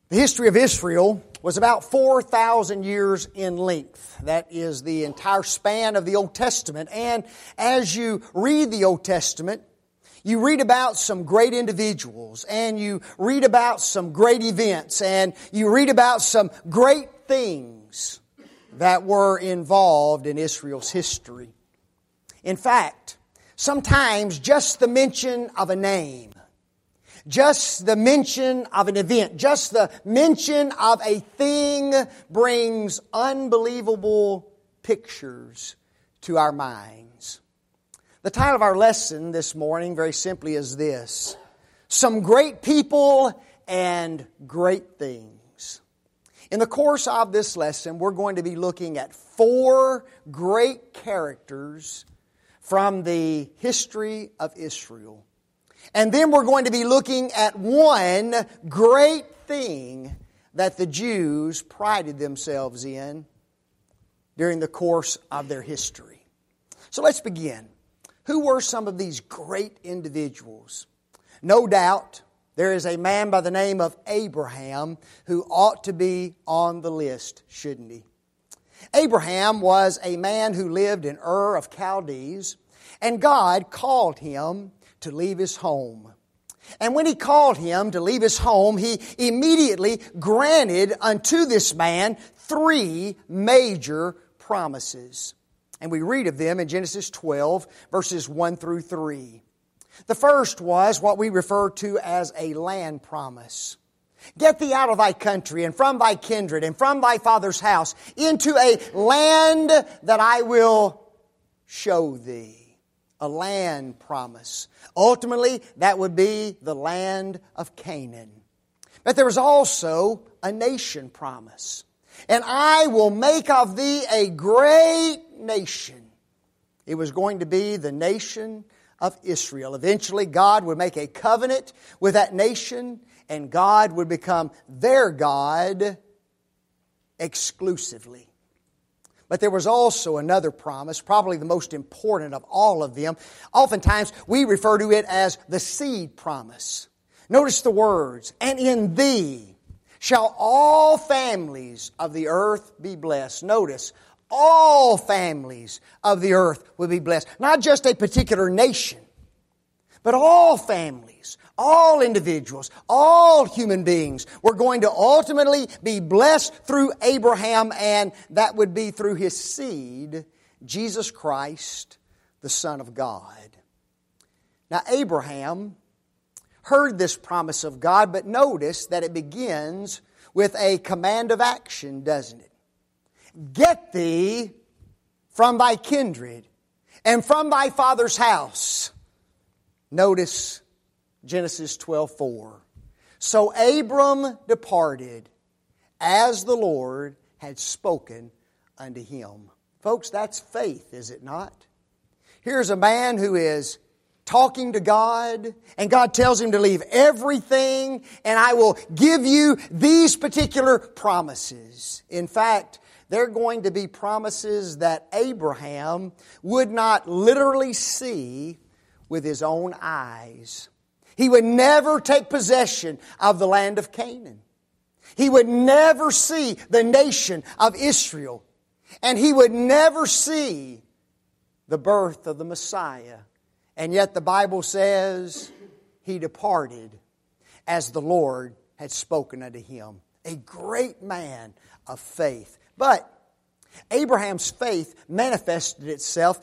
The history of Israel was about 4,000 years in length. That is the entire span of the Old Testament. And as you read the Old Testament, you read about some great individuals, and you read about some great events, and you read about some great things that were involved in Israel's history. In fact, sometimes just the mention of a name, just the mention of an event, just the mention of a thing brings unbelievable pictures to our minds. The title of our lesson this morning, very simply, is this: Some Great People and Great Things. In the course of this lesson, we're going to be looking at 4 great characters from the history of Israel. And then we're going to be looking at one great thing that the Jews prided themselves in during the course of their history. So let's begin. Who were some of these great individuals? No doubt there is a man by the name of Abraham who ought to be on the list, shouldn't he? Abraham was a man who lived in Ur of Chaldees, and God called him to leave his home. And when He called him to leave his home, He immediately granted unto this man 3 major promises. And we read of them in Genesis 12, verses 1 through 3. The first was what we refer to as a land promise. Get thee out of thy country and from thy kindred and from thy father's house into a land that I will show thee. A land promise. Ultimately, that would be the land of Canaan. But there was also a nation promise. And I will make of thee a great nation. It was going to be the nation of Israel. Eventually, God would make a covenant with that nation, and God would become their God exclusively. But there was also another promise, probably the most important of all of them. Oftentimes, we refer to it as the seed promise. Notice the words, and in thee shall all families of the earth be blessed. Notice, all families of the earth will be blessed. Not just a particular nation, but all families, all individuals, all human beings were going to ultimately be blessed through Abraham, and that would be through his seed, Jesus Christ, the Son of God. Now, Abraham heard this promise of God, but notice that it begins with a command of action, doesn't it? Get thee from thy kindred and from thy father's house. Notice Genesis 12:4. So Abram departed as the Lord had spoken unto him. Folks, that's faith, is it not? Here's a man who is talking to God, and God tells him to leave everything, and I will give you these particular promises. In fact, they're going to be promises that Abraham would not literally see with his own eyes. He would never take possession of the land of Canaan. He would never see the nation of Israel. And he would never see the birth of the Messiah. And yet the Bible says he departed as the Lord had spoken unto him. A great man of faith. But Abraham's faith manifested itself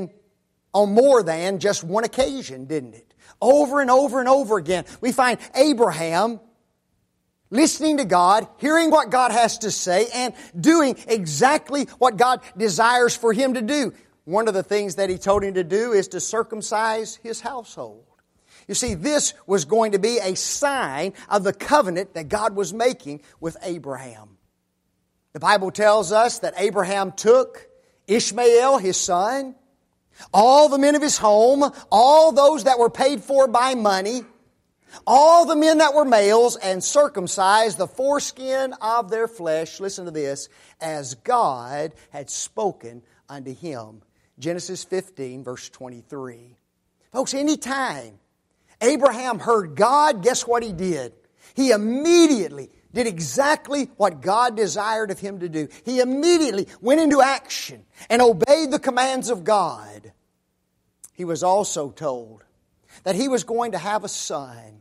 on more than just one occasion, didn't it? Over and over and over again, we find Abraham listening to God, hearing what God has to say, and doing exactly what God desires for him to do. One of the things that He told him to do is to circumcise his household. You see, this was going to be a sign of the covenant that God was making with Abraham. The Bible tells us that Abraham took Ishmael, his son, all the men of his home, all those that were paid for by money, all the men that were males, and circumcised the foreskin of their flesh, listen to this, as God had spoken unto him. Genesis 15, verse 23. Folks, anytime Abraham heard God, guess what he did? He immediately did exactly what God desired of him to do. He immediately went into action and obeyed the commands of God. He was also told that he was going to have a son,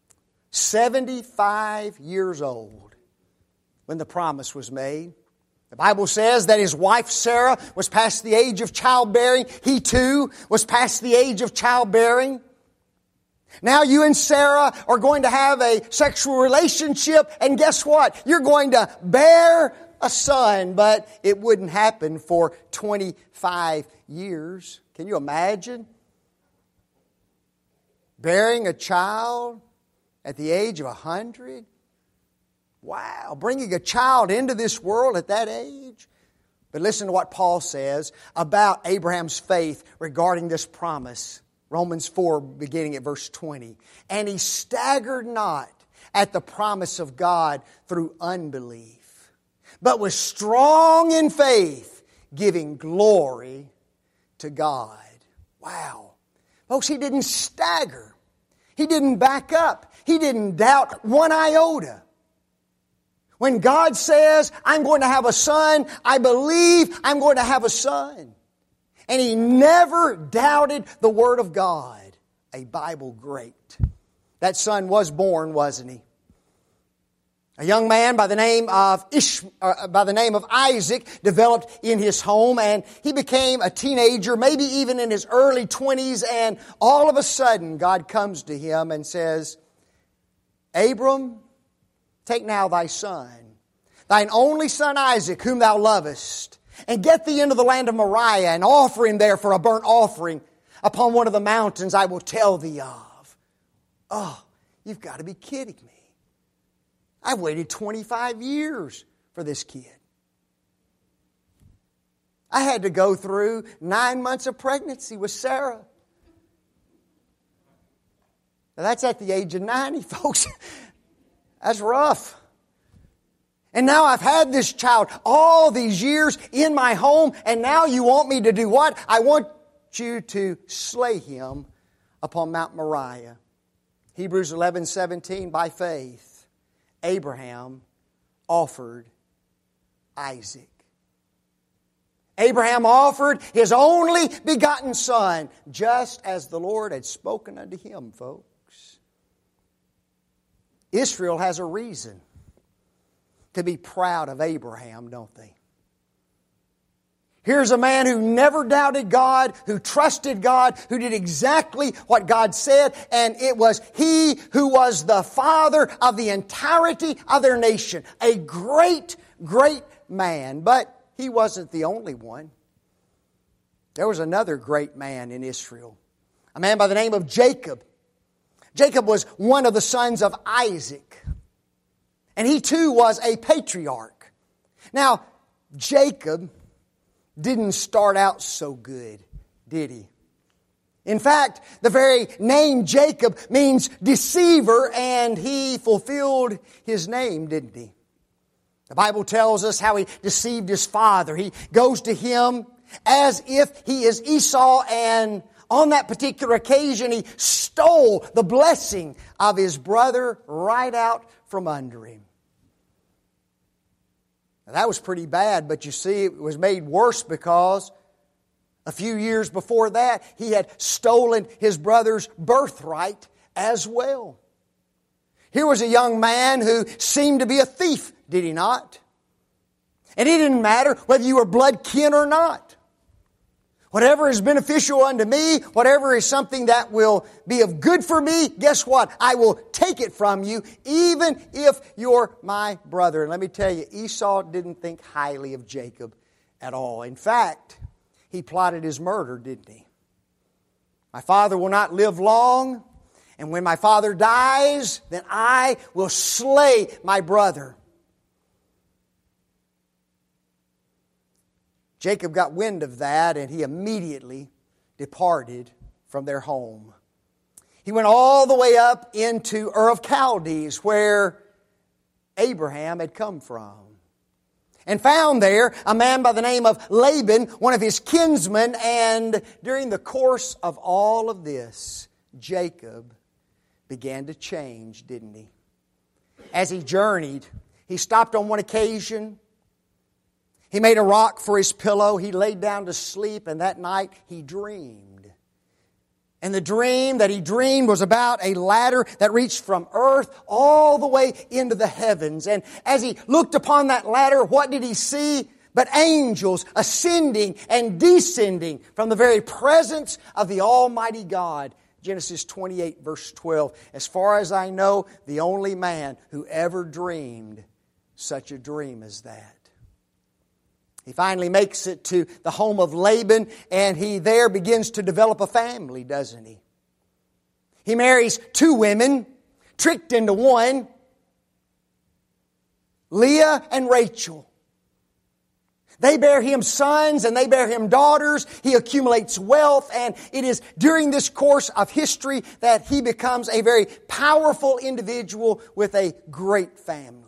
75 years old, when the promise was made. The Bible says that his wife Sarah was past the age of childbearing. He too was past the age of childbearing. Now you and Sarah are going to have a sexual relationship, and guess what? You're going to bear a son, but it wouldn't happen for 25 years. Can you imagine? Bearing a child at the age of 100? Wow, bringing a child into this world at that age. But listen to what Paul says about Abraham's faith regarding this promise. Romans 4, beginning at verse 20. And he staggered not at the promise of God through unbelief, but was strong in faith, giving glory to God. Wow. Folks, he didn't stagger. He didn't back up. He didn't doubt one iota. When God says, I'm going to have a son, I believe I'm going to have a son. And he never doubted the Word of God. A Bible great. That son was born, wasn't he? A young man by the name of Isaac developed in his home, and he became a teenager, maybe even in his early 20s, and all of a sudden God comes to him and says, Abram, take now thy son, thine only son Isaac, whom thou lovest, and get thee into the land of Moriah, and offer him there for a burnt offering upon one of the mountains I will tell thee of. Oh, you've got to be kidding me. I've waited 25 years for this kid. I had to go through 9 months of pregnancy with Sarah. Now that's at the age of 90, folks. That's rough. And now I've had this child all these years in my home, and now you want me to do what? I want you to slay him upon Mount Moriah. Hebrews 11:17, by faith, Abraham offered Isaac. Abraham offered his only begotten son, just as the Lord had spoken unto him, folks. Israel has a reason to be proud of Abraham, don't they? Here's a man who never doubted God, who trusted God, who did exactly what God said, and it was he who was the father of the entirety of their nation. A great, great man. But he wasn't the only one. There was another great man in Israel, a man by the name of Jacob. Jacob was one of the sons of Isaac, and he too was a patriarch. Now, Jacob didn't start out so good, did he? In fact, the very name Jacob means deceiver, and he fulfilled his name, didn't he? The Bible tells us how he deceived his father. He goes to him as if he is Esau, and on that particular occasion he stole the blessing of his brother right out from under him. Now, that was pretty bad, but you see, it was made worse because a few years before that, he had stolen his brother's birthright as well. Here was a young man who seemed to be a thief, did he not? And it didn't matter whether you were blood kin or not. Whatever is beneficial unto me, whatever is something that will be of good for me, guess what? I will take it from you, even if you're my brother. And let me tell you, Esau didn't think highly of Jacob at all. In fact, he plotted his murder, didn't he? My father will not live long, and when my father dies, then I will slay my brother. Jacob got wind of that, and he immediately departed from their home. He went all the way up into Ur of Chaldees, where Abraham had come from, and found there a man by the name of Laban, one of his kinsmen. And during the course of all of this, Jacob began to change, didn't he? As he journeyed He stopped on one occasion. He made a rock for his pillow. He laid down to sleep, and that night he dreamed. And the dream that he dreamed was about a ladder that reached from earth all the way into the heavens. And as he looked upon that ladder, what did he see? But angels ascending and descending from the very presence of the Almighty God. Genesis 28, verse 12. As far as I know, the only man who ever dreamed such a dream as that. He finally makes it to the home of Laban, and he there begins to develop a family, doesn't he? He marries two women, tricked into one, Leah and Rachel. They bear him sons and they bear him daughters. He accumulates wealth, and it is during this course of history that he becomes a very powerful individual with a great family.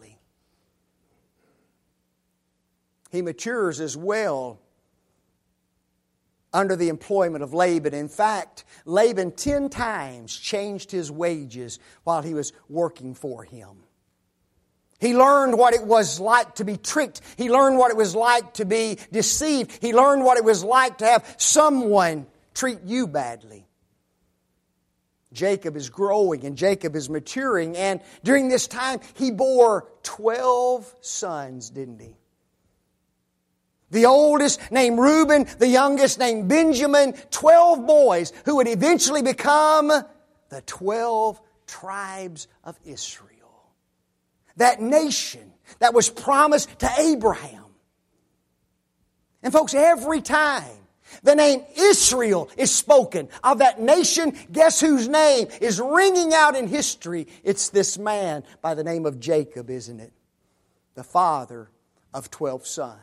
He matures as well under the employment of Laban. In fact, Laban 10 times changed his wages while he was working for him. He learned what it was like to be tricked. He learned what it was like to be deceived. He learned what it was like to have someone treat you badly. Jacob is growing and Jacob is maturing, and during this time he bore 12 sons, didn't he? The oldest named Reuben, the youngest named Benjamin, 12 boys who would eventually become the 12 tribes of Israel. That nation that was promised to Abraham. And folks, every time the name Israel is spoken of that nation, guess whose name is ringing out in history? It's this man by the name of Jacob, isn't it? The father of 12 sons.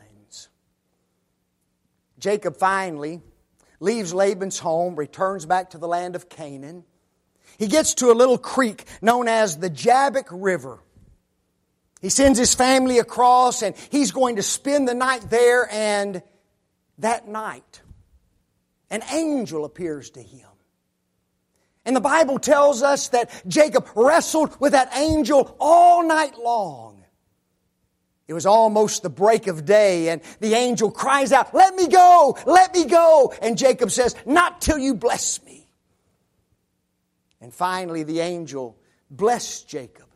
Jacob finally leaves Laban's home, returns back to the land of Canaan. He gets to a little creek known as the Jabbok River. He sends his family across, and he's going to spend the night there, and that night, an angel appears to him. And the Bible tells us that Jacob wrestled with that angel all night long. It was almost the break of day, and the angel cries out, "Let me go! Let me go!" And Jacob says, "Not till you bless me." And finally the angel blessed Jacob.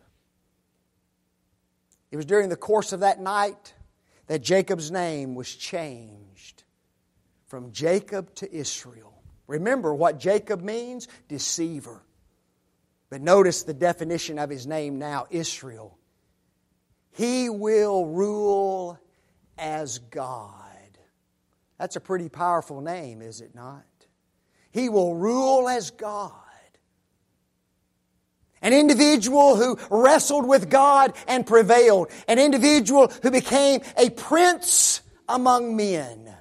It was during the course of that night that Jacob's name was changed from Jacob to Israel. Remember what Jacob means? Deceiver. But notice the definition of his name now, Israel. He will rule as God. That's a pretty powerful name, is it not? He will rule as God. An individual who wrestled with God and prevailed. An individual who became a prince among men.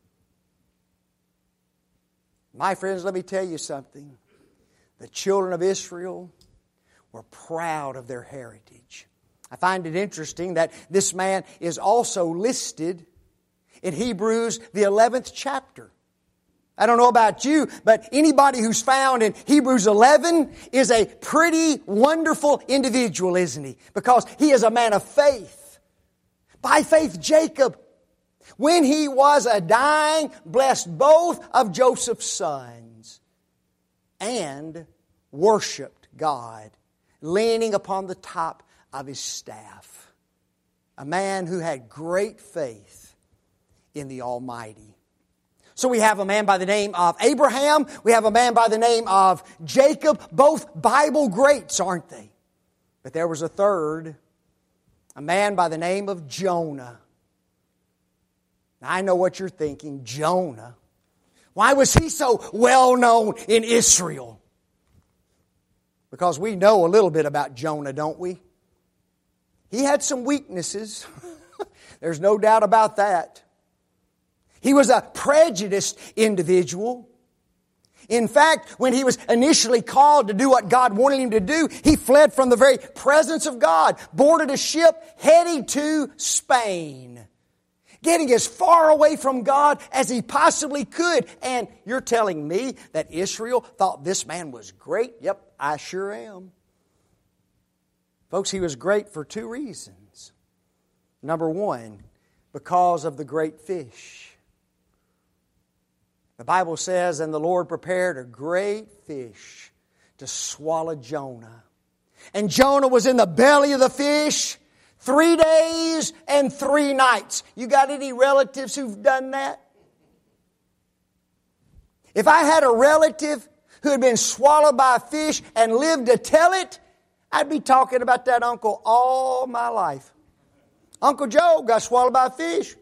My friends, let me tell you something. The children of Israel were proud of their heritage. I find it interesting that this man is also listed in Hebrews, the 11th chapter. I don't know about you, but anybody who's found in Hebrews 11 is a pretty wonderful individual, isn't he? Because he is a man of faith. By faith, Jacob, when he was a dying, blessed both of Joseph's sons and worshiped God, leaning upon the top of his staff. A man who had great faith in the Almighty. So we have a man by the name of Abraham. We have a man by the name of Jacob. Both Bible greats, aren't they? But there was a third. A man by the name of Jonah. Now, I know what you're thinking. Jonah. Why was he so well known in Israel? Because we know a little bit about Jonah, don't we? He had some weaknesses. There's no doubt about that. He was a prejudiced individual. In fact, when he was initially called to do what God wanted him to do, he fled from the very presence of God, boarded a ship heading to Spain, getting as far away from God as he possibly could. And you're telling me that Israel thought this man was great? Yep, I sure am. Folks, he was great for two reasons. Number one, because of the great fish. The Bible says, and the Lord prepared a great fish to swallow Jonah. And Jonah was in the belly of the fish 3 days and 3 nights. You got any relatives who've done that? If I had a relative who had been swallowed by a fish and lived to tell it, I'd be talking about that uncle all my life. Uncle Joe got swallowed by a fish.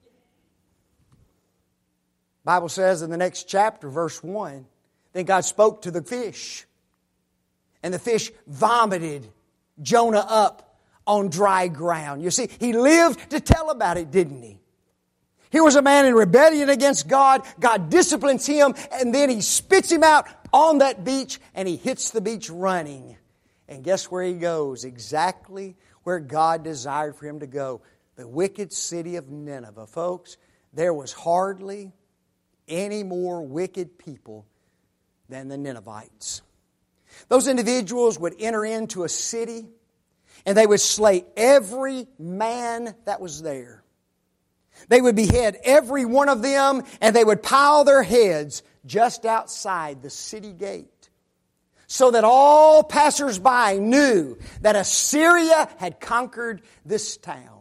Bible says in the next chapter, verse 1, then God spoke to the fish. And the fish vomited Jonah up on dry ground. You see, he lived to tell about it, didn't he? Here was a man in rebellion against God. God disciplines him, and then he spits him out on that beach, and he hits the beach running. And guess where he goes? Exactly where God desired for him to go. The wicked city of Nineveh. Folks, there was hardly any more wicked people than the Ninevites. Those individuals would enter into a city, and they would slay every man that was there. They would behead every one of them, and they would pile their heads just outside the city gate, so that all passers-by knew that Assyria had conquered this town.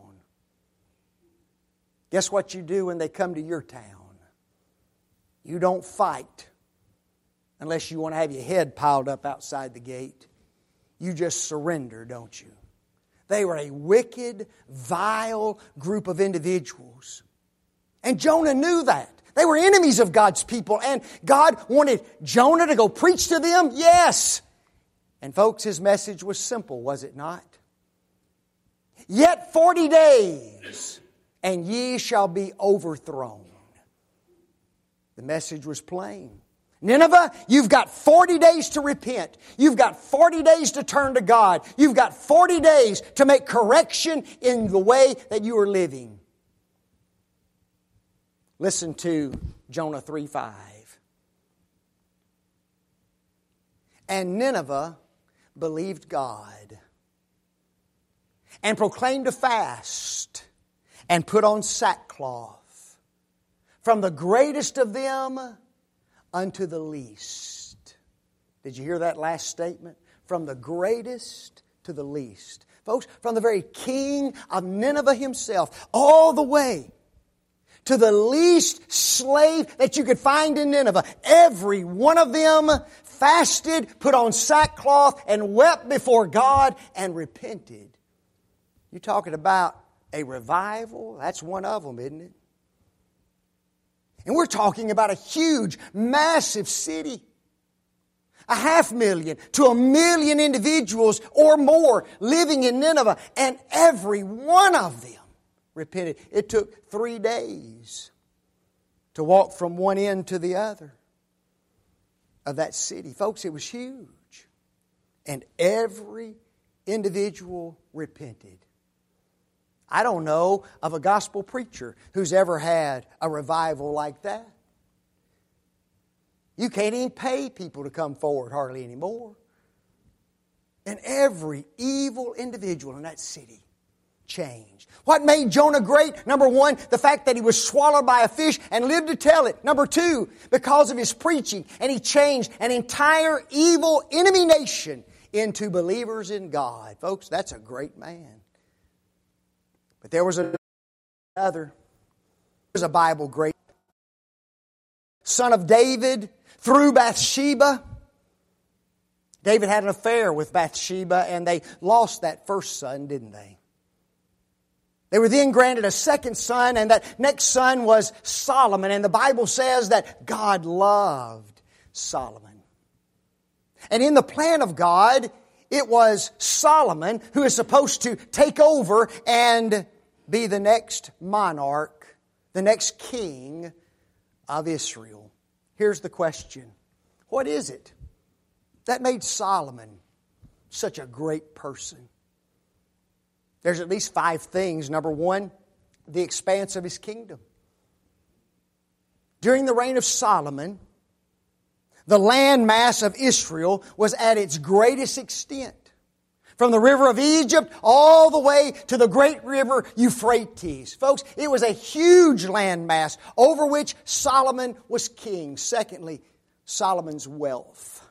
Guess what you do when they come to your town? You don't fight unless you want to have your head piled up outside the gate. You just surrender, don't you? They were a wicked, vile group of individuals. And Jonah knew that. They were enemies of God's people. And God wanted Jonah to go preach to them? Yes. And folks, his message was simple, was it not? Yet 40 days, and ye shall be overthrown. The message was plain. Nineveh, you've got 40 days to repent. You've got 40 days to turn to God. You've got 40 days to make correction in the way that you are living. Listen to Jonah 3:5. And Nineveh believed God and proclaimed a fast and put on sackcloth, from the greatest of them unto the least. Did you hear that last statement? From the greatest to the least. Folks, from the very king of Nineveh himself, all the way to the least slave that you could find in Nineveh, every one of them fasted, put on sackcloth, and wept before God and repented. You're talking about a revival? That's one of them, isn't it? And we're talking about a huge, massive city. 500,000 to 1 million individuals or more living in Nineveh. And every one of them repented. It took 3 days to walk from one end to the other of that city. Folks, it was huge. And every individual repented. I don't know of a gospel preacher who's ever had a revival like that. You can't even pay people to come forward hardly anymore. And every evil individual in that city changed. What made Jonah great? Number one, the fact that he was swallowed by a fish and lived to tell it. Number two, because of his preaching. And he changed an entire evil enemy nation into believers in God. Folks, that's a great man. But there was another. There's a Bible great. Son of David through Bathsheba. David had an affair with Bathsheba, and they lost that first son, didn't they? They were then granted a second son, and that next son was Solomon. And the Bible says that God loved Solomon. And in the plan of God, it was Solomon who is supposed to take over and be the next monarch, the next king of Israel. Here's the question. What is it that made Solomon such a great person? There's at least 5 things. Number one, the expanse of his kingdom. During the reign of Solomon, the land mass of Israel was at its greatest extent. From the river of Egypt all the way to the great river Euphrates. Folks, it was a huge landmass over which Solomon was king. Secondly, Solomon's wealth.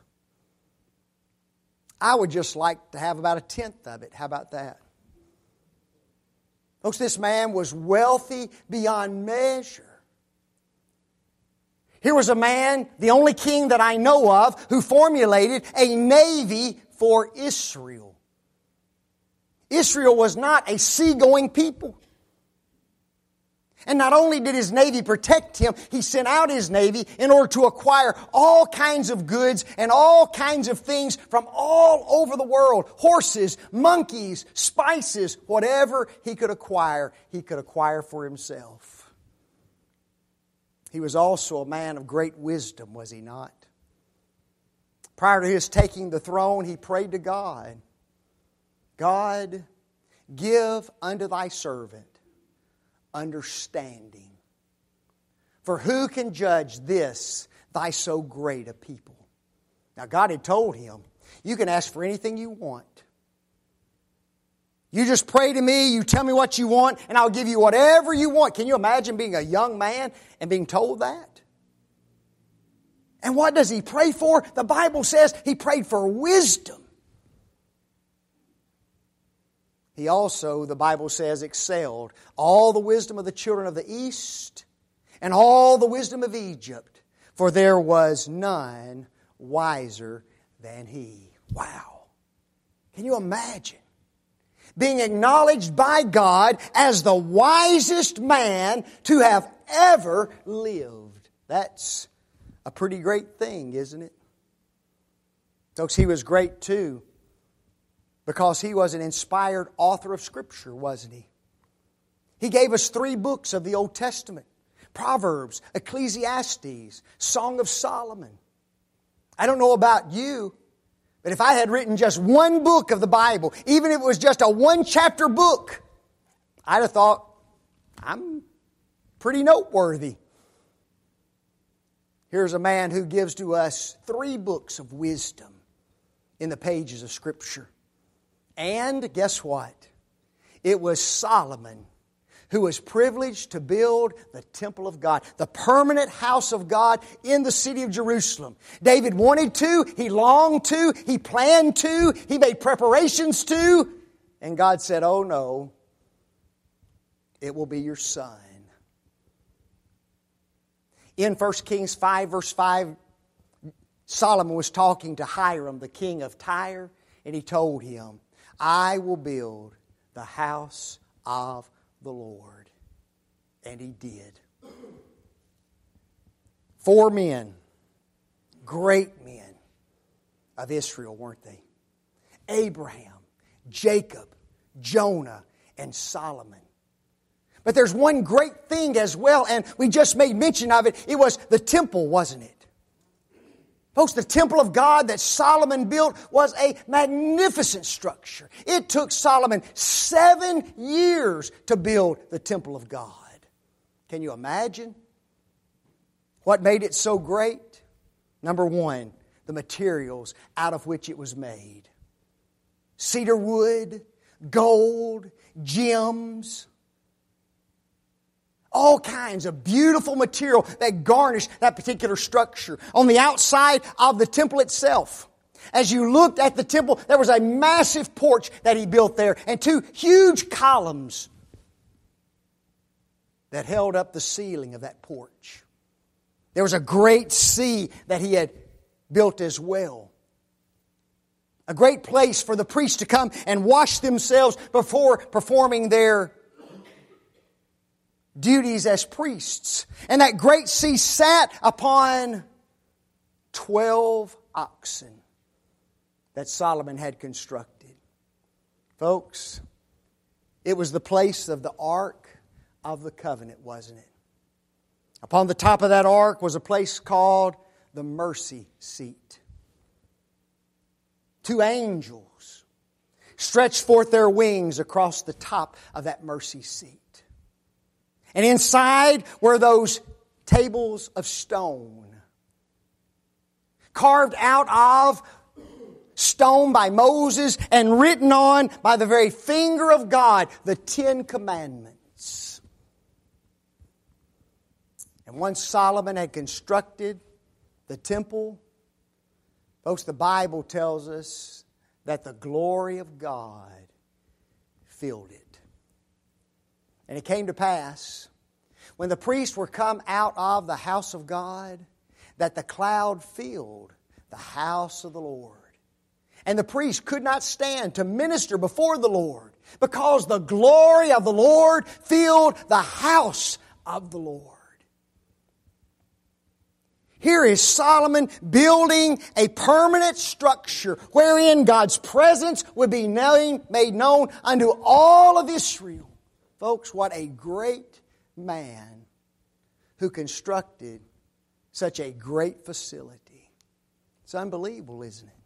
I would just like to have about a tenth of it. How about that? Folks, this man was wealthy beyond measure. Here was a man, the only king that I know of, who formulated a navy for Israel. Israel was not a seagoing people. And not only did his navy protect him, he sent out his navy in order to acquire all kinds of goods and all kinds of things from all over the world. Horses, monkeys, spices, whatever he could acquire for himself. He was also a man of great wisdom, was he not? Prior to his taking the throne, he prayed to God. God, give unto thy servant understanding. For who can judge this, thy so great a people? Now God had told him, you can ask for anything you want. You just pray to me, you tell me what you want, and I'll give you whatever you want. Can you imagine being a young man and being told that? And what does he pray for? The Bible says he prayed for wisdom. He also, the Bible says, excelled all the wisdom of the children of the East and all the wisdom of Egypt, for there was none wiser than he. Wow. Can you imagine being acknowledged by God as the wisest man to have ever lived? That's a pretty great thing, isn't it? Folks, he was great too, because he was an inspired author of Scripture, wasn't he? He gave us 3 books of the Old Testament: Proverbs, Ecclesiastes, Song of Solomon. I don't know about you, but if I had written just one book of the Bible, even if it was just a 1-chapter book, I'd have thought, I'm pretty noteworthy. Here's a man who gives to us 3 books of wisdom in the pages of Scripture. And guess what? It was Solomon who was privileged to build the temple of God, the permanent house of God in the city of Jerusalem. David wanted to, he longed to, he planned to, he made preparations to, and God said, oh no, it will be your son. In 1 Kings 5 verse 5, Solomon was talking to Hiram, the king of Tyre, and he told him, I will build the house of the Lord. And he did. 4 men, great men of Israel, weren't they? Abraham, Jacob, Jonah, and Solomon. But there's one great thing as well, and we just made mention of it. It was the temple, wasn't it? Folks, the temple of God that Solomon built was a magnificent structure. It took Solomon 7 years to build the temple of God. Can you imagine? What made it so great? Number 1, the materials out of which it was made. Cedar wood, gold, gems, all kinds of beautiful material that garnished that particular structure. On the outside of the temple itself, as you looked at the temple, there was a massive porch that he built there and 2 huge columns that held up the ceiling of that porch. There was a great sea that he had built as well. A great place for the priests to come and wash themselves before performing their duties as priests. And that great sea sat upon 12 oxen that Solomon had constructed. Folks, it was the place of the Ark of the Covenant, wasn't it? Upon the top of that ark was a place called the mercy seat. 2 angels stretched forth their wings across the top of that mercy seat. And inside were those tables of stone, carved out of stone by Moses and written on by the very finger of God, the 10 Commandments. And once Solomon had constructed the temple, folks, the Bible tells us that the glory of God filled it. And it came to pass, when the priests were come out of the house of God, that the cloud filled the house of the Lord. And the priests could not stand to minister before the Lord, because the glory of the Lord filled the house of the Lord. Here is Solomon building a permanent structure wherein God's presence would be made known unto all of Israel. Folks, what a great man who constructed such a great facility. It's unbelievable, isn't it?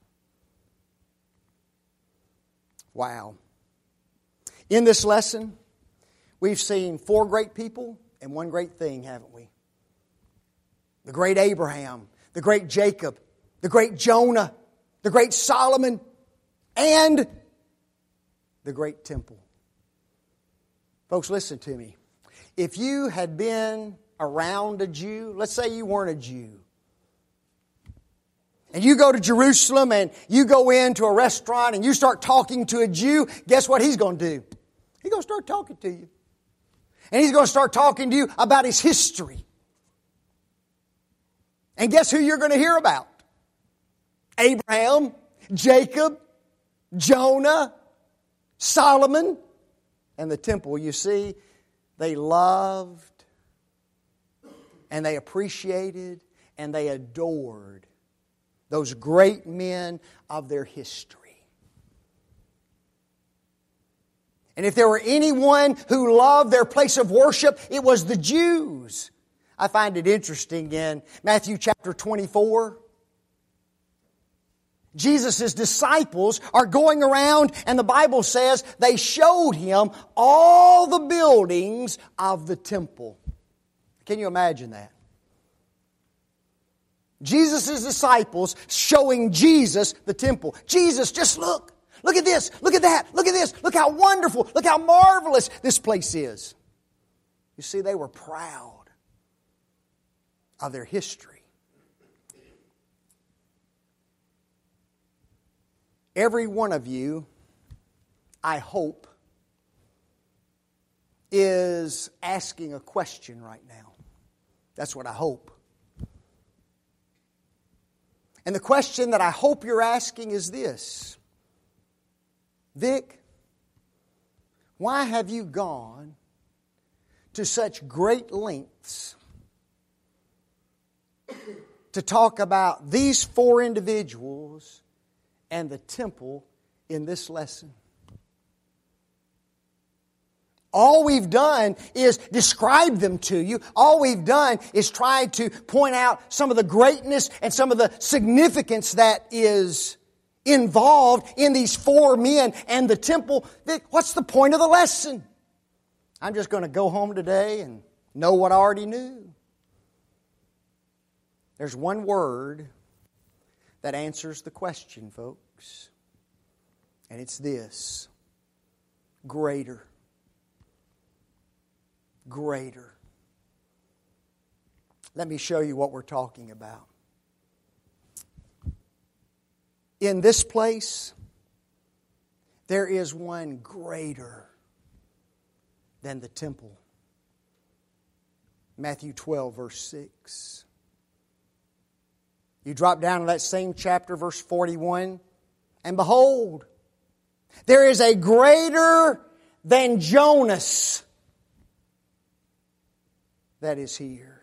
Wow. In this lesson, we've seen 4 great people and 1 great thing, haven't we? The great Abraham, the great Jacob, the great Jonah, the great Solomon, and the great temple. Folks, listen to me. If you had been around a Jew, let's say you weren't a Jew, and you go to Jerusalem and you go into a restaurant and you start talking to a Jew, guess what he's going to do? He's going to start talking to you. And he's going to start talking to you about his history. And guess who you're going to hear about? Abraham, Jacob, Jonah, Solomon, and the temple. You see, they loved and they appreciated and they adored those great men of their history. And if there were anyone who loved their place of worship, it was the Jews. I find it interesting in Matthew chapter 24. Jesus' disciples are going around, and the Bible says they showed him all the buildings of the temple. Can you imagine that? Jesus' disciples showing Jesus the temple. Jesus, just look. Look at this. Look at that. Look at this. Look how wonderful. Look how marvelous this place is. You see, they were proud of their history. Every one of you, I hope, is asking a question right now. That's what I hope. And the question that I hope you're asking is this: Vic, why have you gone to such great lengths to talk about these 4 individuals and the temple in this lesson? All we've done is describe them to you. All we've done is try to point out some of the greatness and some of the significance that is involved in these 4 men and the temple. What's the point of the lesson? I'm just going to go home today and know what I already knew. There's one word that answers the question, folks. And it's this: greater. Greater. Let me show you what we're talking about. In this place, there is one greater than the temple. Matthew 12, verse 6. You drop down to that same chapter, verse 41. And behold, there is a greater than Jonas that is here.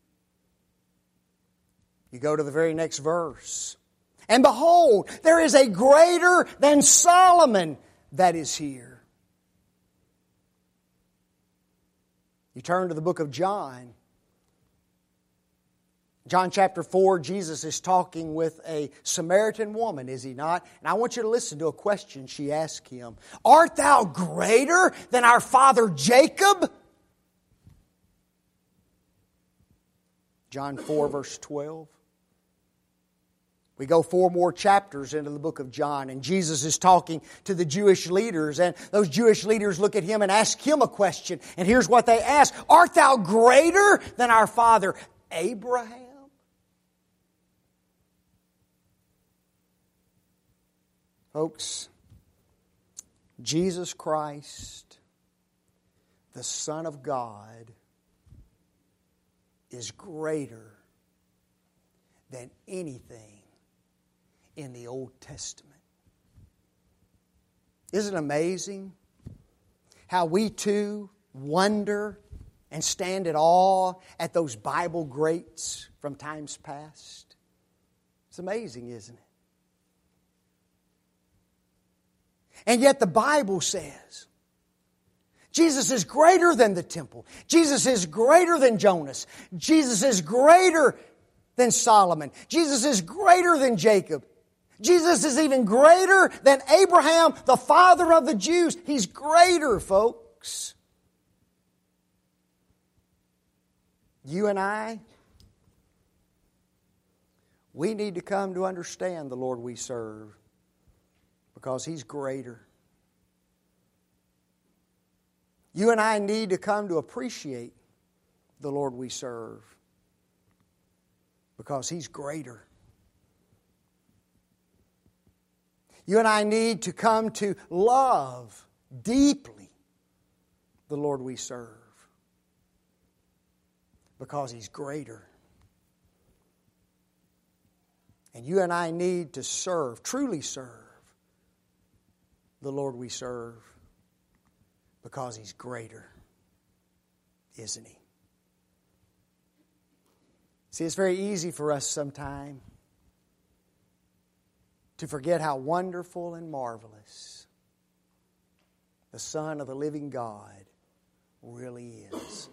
You go to the very next verse. And behold, there is a greater than Solomon that is here. You turn to the book of John. John chapter 4, Jesus is talking with a Samaritan woman, is he not? And I want you to listen to a question she asked him. Art thou greater than our father Jacob? John 4, verse 12. We go 4 more chapters into the book of John, and Jesus is talking to the Jewish leaders, and those Jewish leaders look at Him and ask Him a question. And here's what they ask: "Art thou greater than our father Abraham?" Folks, Jesus Christ, the Son of God, is greater than anything in the Old Testament. Isn't it amazing how we too wonder and stand in awe at those Bible greats from times past? It's amazing, isn't it? And yet the Bible says Jesus is greater than the temple. Jesus is greater than Jonas. Jesus is greater than Solomon. Jesus is greater than Jacob. Jesus is even greater than Abraham, the father of the Jews. He's greater, folks. You and I, we need to come to understand the Lord we serve, because He's greater. You and I need to come to appreciate the Lord we serve, because He's greater. You and I need to come to love deeply the Lord we serve, because He's greater. And you and I need to serve, truly serve, the Lord we serve, because He's greater, isn't He? See, it's very easy for us sometimes to forget how wonderful and marvelous the Son of the living God really is.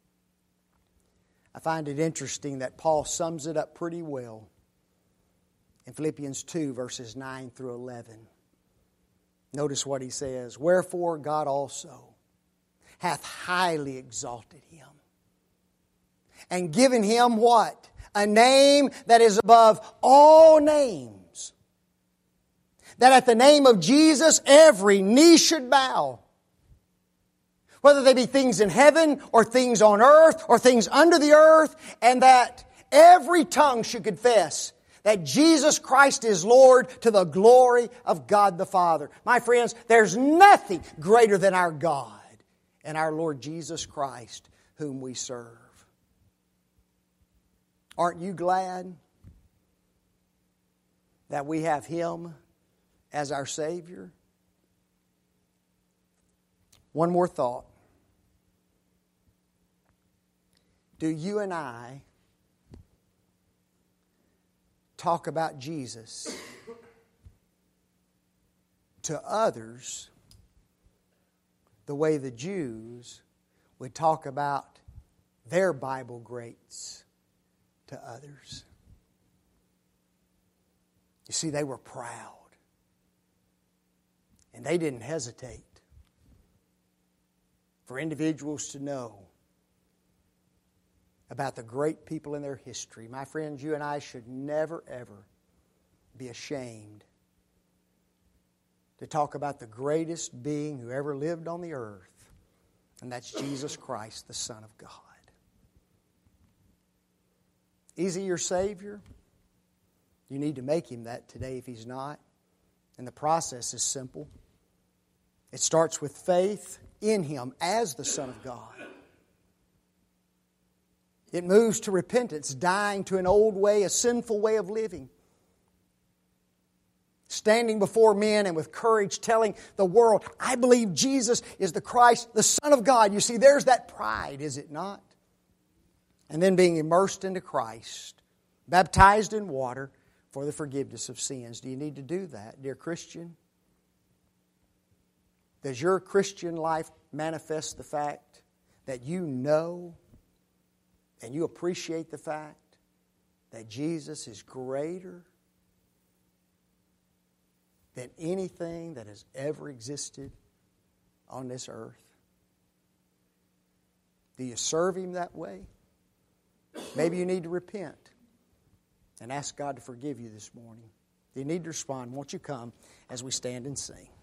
I find it interesting that Paul sums it up pretty well in Philippians 2, verses 9 through 11. Notice what he says: "Wherefore God also hath highly exalted Him, and given Him" what? "A name that is above all names, that at the name of Jesus every knee should bow, whether they be things in heaven or things on earth or things under the earth, and that every tongue should confess that Jesus Christ is Lord, to the glory of God the Father." My friends, there's nothing greater than our God and our Lord Jesus Christ, whom we serve. Aren't you glad that we have Him as our Savior? One more thought. Do you and I talk about Jesus to others the way the Jews would talk about their Bible greats to others? You see, they were proud, and they didn't hesitate for individuals to know about the great people in their history. My friends, you and I should never, ever be ashamed to talk about the greatest being who ever lived on the earth, and that's Jesus Christ, the Son of God. Is He your Savior? You need to make Him that today if He's not. And the process is simple. It starts with faith in Him as the Son of God. It moves to repentance, dying to an old way, a sinful way of living. Standing before men and with courage telling the world, "I believe Jesus is the Christ, the Son of God." You see, there's that pride, is it not? And then being immersed into Christ, baptized in water for the forgiveness of sins. Do you need to do that, dear Christian? Does your Christian life manifest the fact that you know and you appreciate the fact that Jesus is greater than anything that has ever existed on this earth? Do you serve Him that way? Maybe you need to repent and ask God to forgive you this morning. If you need to respond, won't you come as we stand and sing?